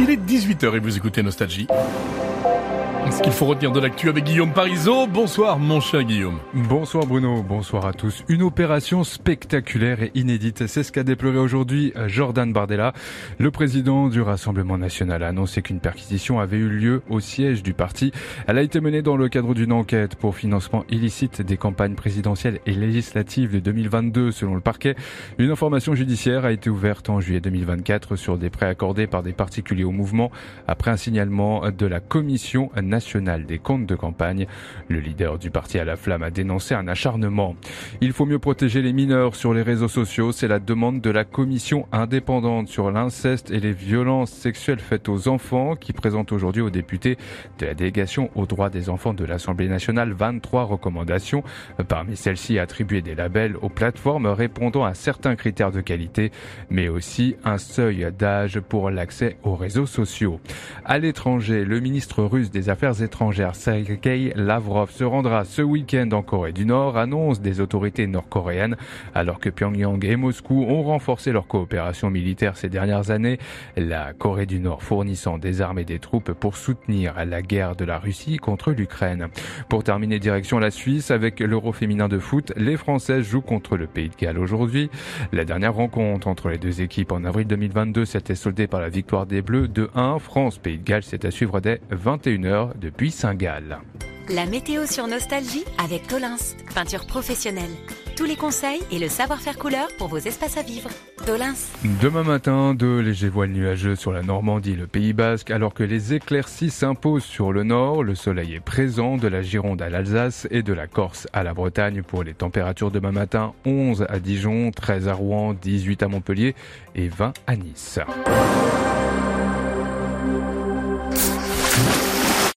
Il est 18h et vous écoutez Nostalgie. Ce qu'il faut retenir de l'actu avec Guillaume Parisot. Bonsoir mon cher Guillaume. Bonsoir Bruno, bonsoir à tous. Une opération spectaculaire et inédite, c'est ce qu'a déploré aujourd'hui Jordan Bardella. Le président du Rassemblement national a annoncé qu'une perquisition avait eu lieu au siège du parti. Elle a été menée dans le cadre d'une enquête pour financement illicite des campagnes présidentielles et législatives de 2022 selon le parquet. Une information judiciaire a été ouverte en juillet 2024 sur des prêts accordés par des particuliers au mouvement après un signalement de la Commission nationale des comptes de campagne. Le leader du parti à la flamme a dénoncé un acharnement. Il faut mieux protéger les mineurs sur les réseaux sociaux. C'est la demande de la commission indépendante sur l'inceste et les violences sexuelles faites aux enfants qui présente aujourd'hui aux députés de la délégation aux droits des enfants de l'Assemblée nationale 23 recommandations. Parmi celles-ci, attribuer des labels aux plateformes répondant à certains critères de qualité, mais aussi un seuil d'âge pour l'accès aux réseaux sociaux. À l'étranger, le ministre russe des Affaires étrangères Sergei Lavrov se rendra ce week-end en Corée du Nord, annonce des autorités nord-coréennes, alors que Pyongyang et Moscou ont renforcé leur coopération militaire ces dernières années. La Corée du Nord fournissant des armes et des troupes pour soutenir la guerre de la Russie contre l'Ukraine. Pour terminer, direction la Suisse avec l'Euro féminin de foot. Les Françaises jouent contre le Pays de Galles aujourd'hui. La dernière rencontre entre les deux équipes en avril 2022 s'était soldée par la victoire des Bleus 2-1. France-Pays de Galles, c'est à suivre dès 21h depuis Saint-Gall. La météo sur Nostalgie avec Dolins, peinture professionnelle. Tous les conseils et le savoir-faire couleur pour vos espaces à vivre. Dolins. Demain matin, de légers voiles nuageux sur la Normandie et le Pays Basque, alors que les éclaircies s'imposent sur le nord. Le soleil est présent de la Gironde à l'Alsace et de la Corse à la Bretagne. Pour les températures demain matin, 11 à Dijon, 13 à Rouen, 18 à Montpellier et 20 à Nice.